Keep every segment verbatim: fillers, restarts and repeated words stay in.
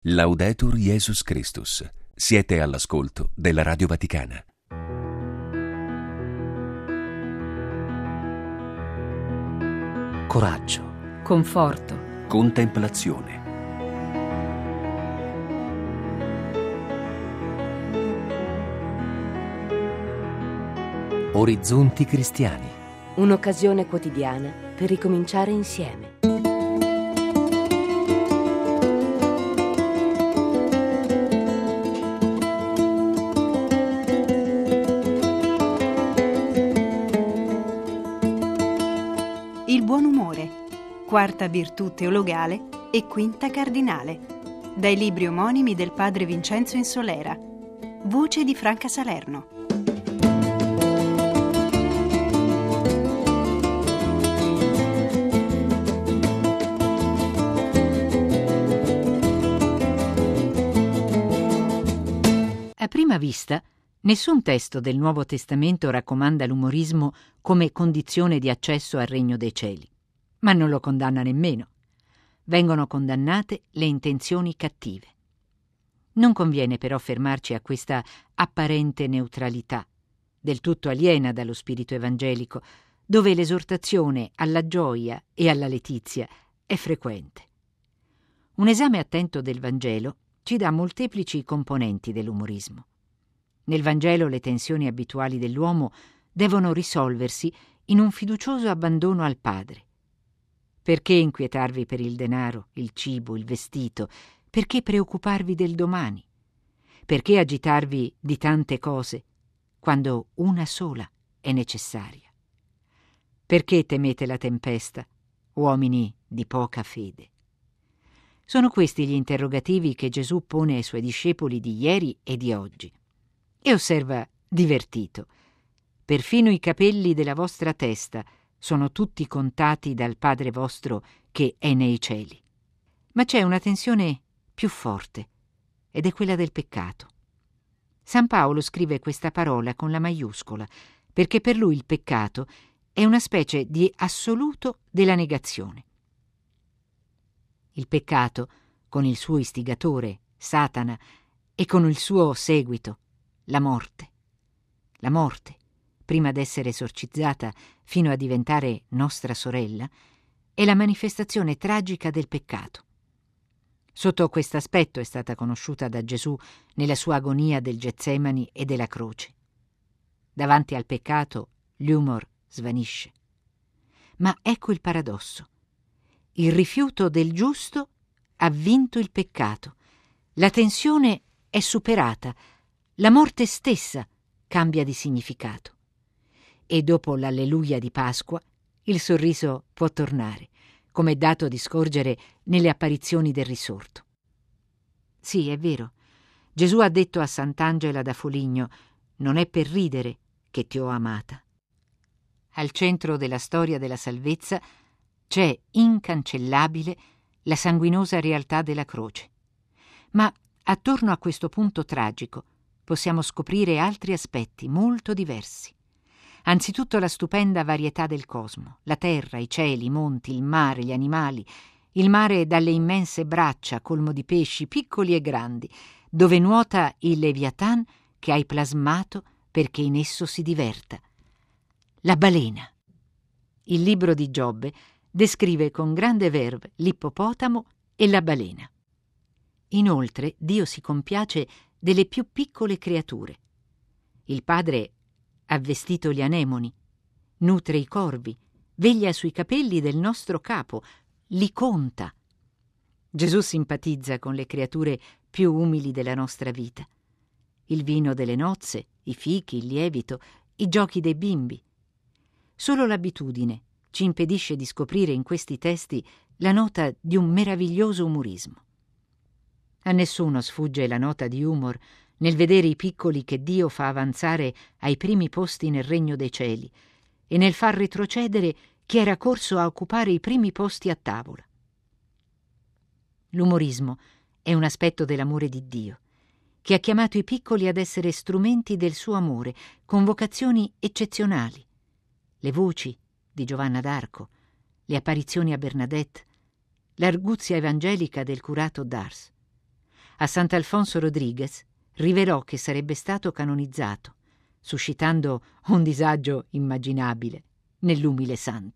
Laudetur Jesus Christus. Siete all'ascolto della Radio Vaticana. Coraggio, conforto, Contemplazione. orizzonti cristiani. un'occasione quotidiana per ricominciare insieme. Il buon umore, quarta virtù teologale e quinta cardinale, dai libri omonimi del padre Vincenzo Insolera, voce di Franca Salerno. A prima vista, nessun testo del Nuovo Testamento raccomanda l'umorismo come condizione di accesso al regno dei cieli, ma non lo condanna nemmeno. Vengono condannate le intenzioni cattive. Non conviene però fermarci a questa apparente neutralità, del tutto aliena dallo spirito evangelico, dove l'esortazione alla gioia e alla letizia è frequente. Un esame attento del Vangelo ci dà molteplici componenti dell'umorismo. Nel Vangelo le tensioni abituali dell'uomo devono risolversi in un fiducioso abbandono al Padre. Perché inquietarvi per il denaro, il cibo, il vestito? Perché preoccuparvi del domani? Perché agitarvi di tante cose, quando una sola è necessaria? Perché temete la tempesta, uomini di poca fede? Sono questi gli interrogativi che Gesù pone ai suoi discepoli di ieri e di oggi. E osserva divertito: perfino i capelli della vostra testa sono tutti contati dal Padre vostro che è nei cieli. Ma c'è una tensione più forte, ed è quella del peccato. San Paolo scrive questa parola con la maiuscola, perché per lui il peccato è una specie di assoluto della negazione. Il peccato, con il suo istigatore, Satana, e con il suo seguito, la morte. La morte, prima d'essere esorcizzata fino a diventare nostra sorella, è la manifestazione tragica del peccato. Sotto questo aspetto è stata conosciuta da Gesù nella sua agonia del Getsemani e della croce. Davanti al peccato l'umor svanisce. Ma ecco il paradosso. Il rifiuto del giusto ha vinto il peccato. La tensione è superata. La morte stessa cambia di significato. E dopo l'alleluia di Pasqua, il sorriso può tornare, come è dato di scorgere nelle apparizioni del risorto. Sì, è vero. Gesù ha detto a Sant'Angela da Foligno: non è per ridere che ti ho amata. Al centro della storia della salvezza c'è incancellabile la sanguinosa realtà della croce. Ma attorno a questo punto tragico possiamo scoprire altri aspetti molto diversi. Anzitutto la stupenda varietà del cosmo, la terra, i cieli, i monti, il mare, gli animali, il mare dalle immense braccia colmo di pesci piccoli e grandi, dove nuota il Leviathan che hai plasmato perché in esso si diverta. La balena. Il libro di Giobbe descrive con grande verve l'ippopotamo e la balena. Inoltre Dio si compiace delle più piccole creature. Il Padre ha vestito gli anemoni, nutre i corvi, veglia sui capelli del nostro capo, li conta. Gesù simpatizza con le creature più umili della nostra vita. Il vino delle nozze, i fichi, il lievito, i giochi dei bimbi. Solo l'abitudine ci impedisce di scoprire in questi testi la nota di un meraviglioso umorismo. A nessuno sfugge la nota di humor nel vedere i piccoli che Dio fa avanzare ai primi posti nel regno dei cieli e nel far retrocedere chi era corso a occupare i primi posti a tavola. L'umorismo è un aspetto dell'amore di Dio, che ha chiamato i piccoli ad essere strumenti del suo amore, con vocazioni eccezionali. Le voci di Giovanna d'Arco, le apparizioni a Bernadette, l'arguzia evangelica del curato d'Ars. a Sant'Alfonso Rodriguez rivelò che sarebbe stato canonizzato, suscitando un disagio immaginabile nell'umile santo.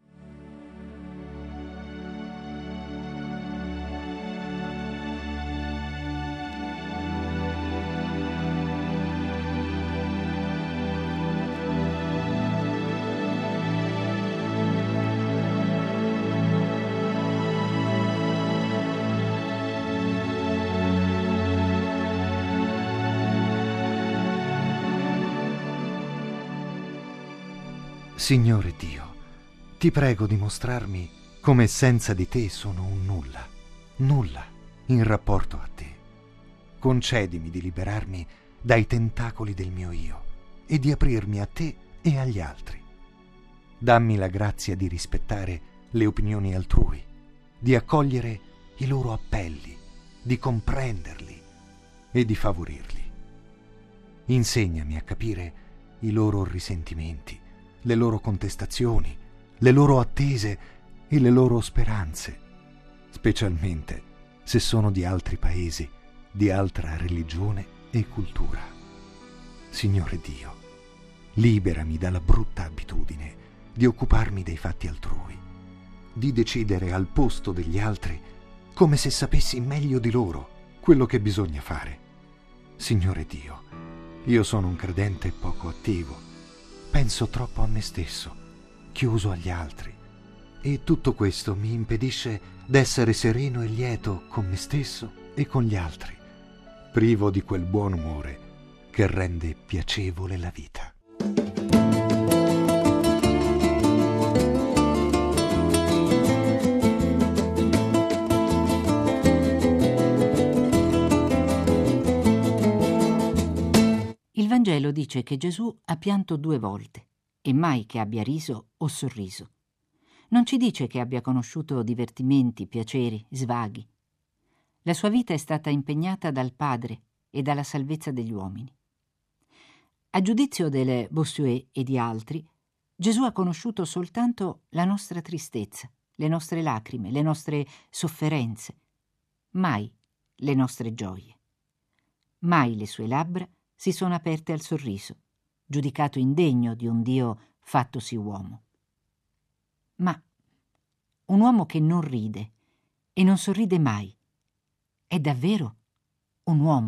Signore Dio, ti prego di mostrarmi come senza di te sono un nulla, nulla in rapporto a te. Concedimi di liberarmi dai tentacoli del mio io e di aprirmi a te e agli altri. Dammi la grazia di rispettare le opinioni altrui, di accogliere i loro appelli, di comprenderli e di favorirli. Insegnami a capire i loro risentimenti, le loro contestazioni, le loro attese e le loro speranze, specialmente se sono di altri paesi, di altra religione e cultura. Signore Dio, liberami dalla brutta abitudine di occuparmi dei fatti altrui, di decidere al posto degli altri come se sapessi meglio di loro quello che bisogna fare. Signore Dio, io sono un credente poco attivo. Penso troppo a me stesso, chiuso agli altri, e tutto questo mi impedisce d'essere sereno e lieto con me stesso e con gli altri, privo di quel buon umore che rende piacevole la vita. Il Vangelo dice che Gesù ha pianto due volte e mai che abbia riso o sorriso. Non ci dice che abbia conosciuto divertimenti, piaceri, svaghi. La sua vita è stata impegnata dal Padre e dalla salvezza degli uomini. A giudizio delle Bossuet e di altri, Gesù ha conosciuto soltanto la nostra tristezza, le nostre lacrime, le nostre sofferenze, mai le nostre gioie. Mai le sue labbra si sono aperte al sorriso, giudicato indegno di un Dio fattosi uomo. Ma un uomo che non ride e non sorride mai è davvero un uomo.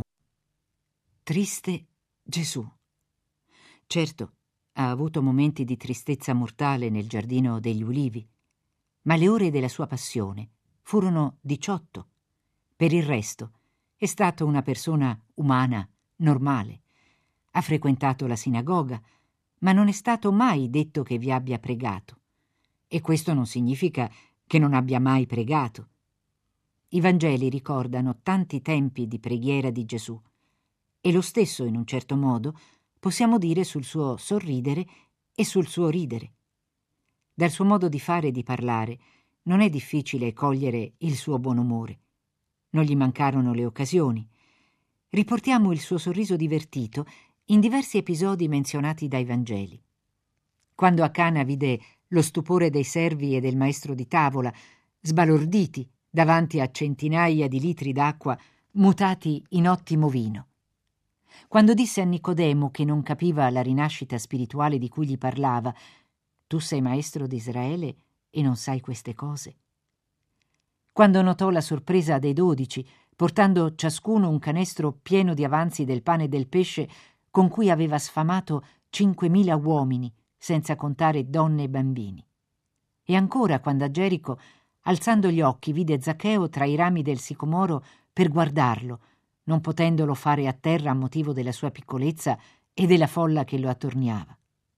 Triste Gesù. Certo, ha avuto momenti di tristezza mortale nel giardino degli ulivi, ma le ore della sua passione furono diciotto. Per il resto è stato una persona umana, normale. Ha frequentato la sinagoga, ma non è stato mai detto che vi abbia pregato. E questo non significa che non abbia mai pregato. I Vangeli ricordano tanti tempi di preghiera di Gesù, e lo stesso, in un certo modo, possiamo dire sul suo sorridere e sul suo ridere. Dal suo modo di fare e di parlare non è difficile cogliere il suo buon umore. Non gli mancarono le occasioni. Riportiamo il suo sorriso divertito in diversi episodi menzionati dai Vangeli. Quando a Cana vide lo stupore dei servi e del maestro di tavola, sbalorditi davanti a centinaia di litri d'acqua mutati in ottimo vino. Quando disse a Nicodemo, che non capiva la rinascita spirituale di cui gli parlava: «Tu sei maestro di Israele e non sai queste cose». Quando notò la sorpresa dei dodici, portando ciascuno un canestro pieno di avanzi del pane e del pesce con cui aveva sfamato cinquemila uomini, senza contare donne e bambini. E ancora quando a Gerico, alzando gli occhi, vide Zaccheo tra i rami del sicomoro per guardarlo, non potendolo fare a terra a motivo della sua piccolezza e della folla che lo attorniava.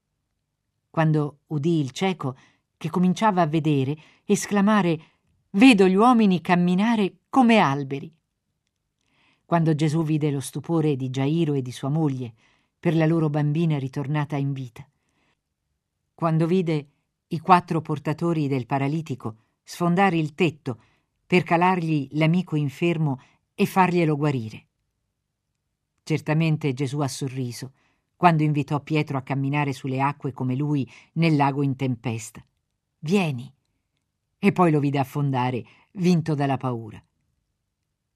Quando udì il cieco, che cominciava a vedere, esclamare: «Vedo gli uomini camminare come alberi». Quando Gesù vide lo stupore di Gairo e di sua moglie per la loro bambina ritornata in vita. Quando vide i quattro portatori del paralitico sfondare il tetto per calargli l'amico infermo e farglielo guarire. Certamente Gesù ha sorriso quando invitò Pietro a camminare sulle acque come lui nel lago in tempesta. «Vieni!» E poi lo vide affondare, vinto dalla paura.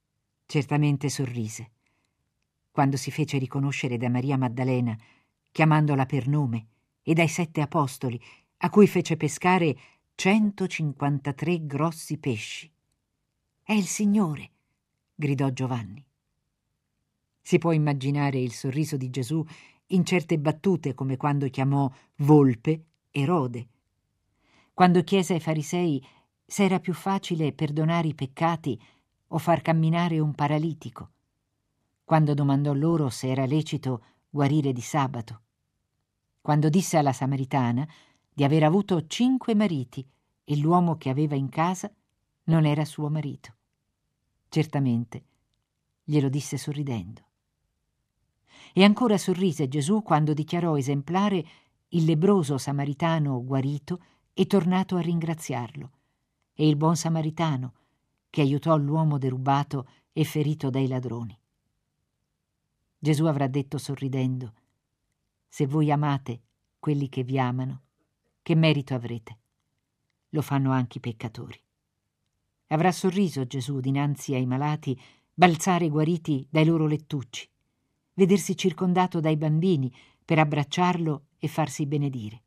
Certamente sorrise quando si fece riconoscere da Maria Maddalena, chiamandola per nome, e dai sette apostoli, a cui fece pescare centocinquantatré grossi pesci. «È il Signore!» gridò Giovanni. Si può immaginare il sorriso di Gesù in certe battute, come quando chiamò volpe Erode, quando chiese ai farisei se era più facile perdonare i peccati o far camminare un paralitico, quando domandò loro se era lecito guarire di sabato, quando disse alla Samaritana di aver avuto cinque mariti e l'uomo che aveva in casa non era suo marito. Certamente glielo disse sorridendo. E ancora sorrise Gesù quando dichiarò esemplare il lebbroso samaritano guarito e tornato a ringraziarlo, e il buon samaritano che aiutò l'uomo derubato e ferito dai ladroni. Gesù avrà detto sorridendo: «Se voi amate quelli che vi amano, che merito avrete? Lo fanno anche i peccatori». Avrà sorriso Gesù dinanzi ai malati balzare guariti dai loro lettucci, vedersi circondato dai bambini per abbracciarlo e farsi benedire.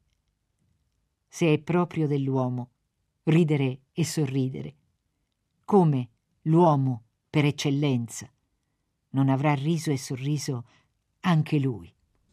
Se è proprio dell'uomo ridere e sorridere, come l'uomo per eccellenza non avrà riso e sorriso anche lui?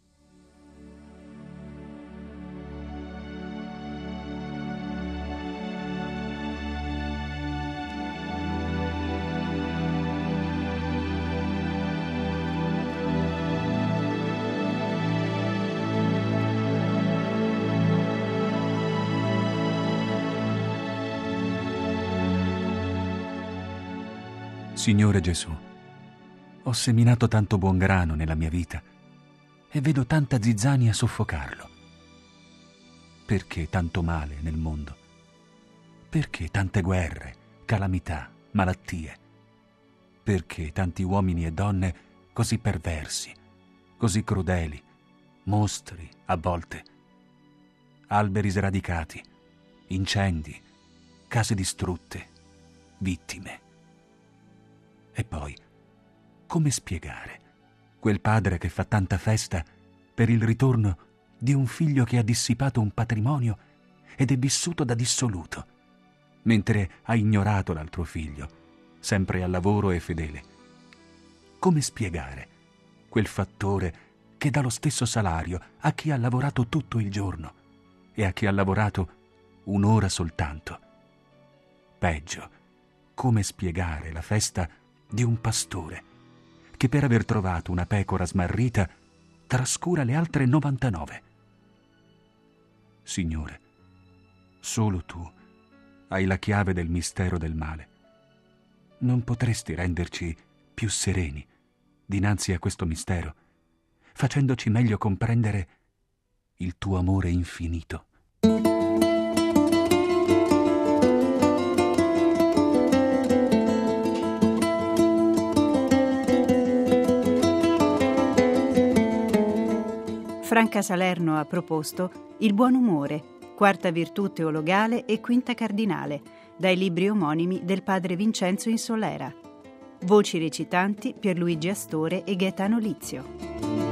Signore Gesù, ho seminato tanto buon grano nella mia vita e vedo tanta zizzania soffocarlo. Perché tanto male nel mondo? Perché tante guerre, calamità, malattie? Perché tanti uomini e donne così perversi, così crudeli, mostri a volte? Alberi sradicati, incendi, case distrutte, vittime. E poi, come spiegare quel padre che fa tanta festa per il ritorno di un figlio che ha dissipato un patrimonio ed è vissuto da dissoluto, mentre ha ignorato l'altro figlio, sempre al lavoro e fedele? Come spiegare quel fattore che dà lo stesso salario a chi ha lavorato tutto il giorno e a chi ha lavorato un'ora soltanto? Peggio, come spiegare la festa di un pastore che per aver trovato una pecora smarrita trascura le altre novantanove? Signore, solo tu hai la chiave del mistero del male. Non potresti renderci più sereni dinanzi a questo mistero, facendoci meglio comprendere il tuo amore infinito? Franca Salerno ha proposto Il buon umore, quarta virtù teologale e quinta cardinale, dai libri omonimi del padre Vincenzo Insolera. Voci recitanti Pierluigi Astore e Gaetano Lizio.